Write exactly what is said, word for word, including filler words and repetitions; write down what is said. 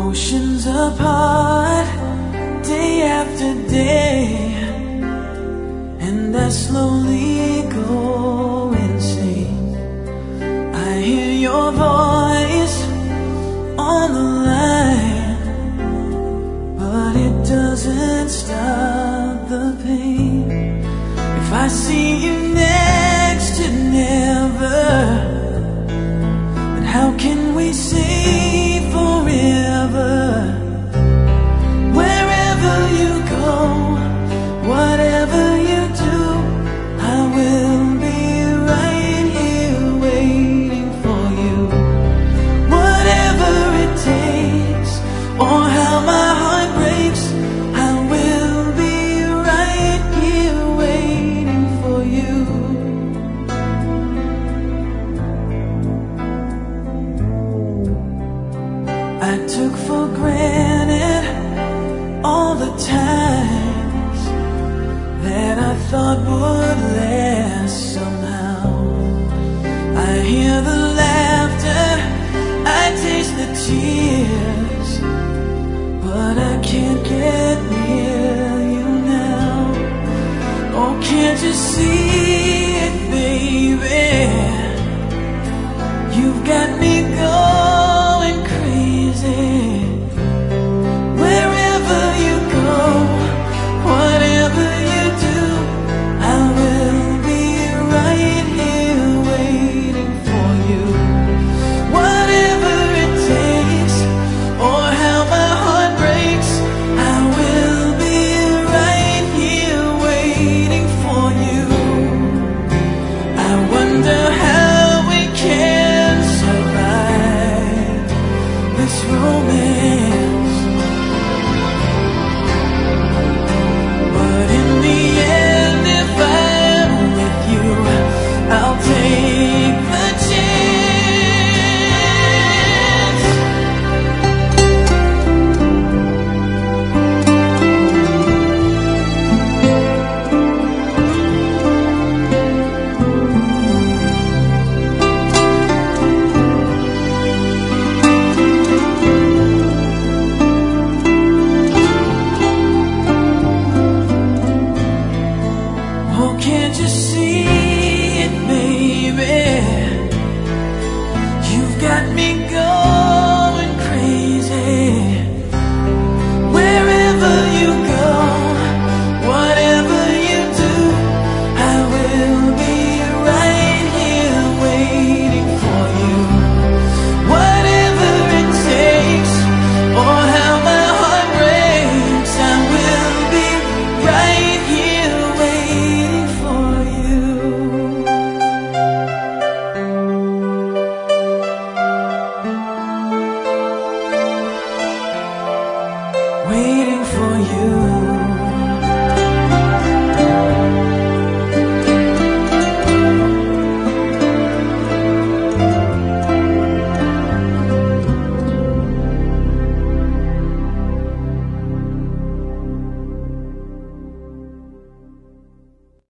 Oceans apart, day after day, and I slowly go insane. I hear your voice on the line, but it doesn't stop the pain. If I see you next to never, then how can we say forever? Wherever you go, whatever you do, I will be right here waiting for you. Whatever it takes, or how my heart breaks, I will be right here waiting for you. I took for granted all the times that I thought would last somehow. I hear the laughter, I taste the tears, but I can't get near you now. Oh, can't you see it, baby? You've got me going crazy. Wherever you go, whatever you do, I will be right here waiting for you. Whatever it takes, or how my heart breaks, I will be right here waiting for you. I wonder how we can survive this romance, but in the end, if I'm with you, I'll take the chance. Oh, can't you see it, baby? You've got me going crazy. Wherever you go, whatever you do, I will be right here waiting for you. Whatever it takes, or how my heart breaks, I will be right here waiting for you. Waiting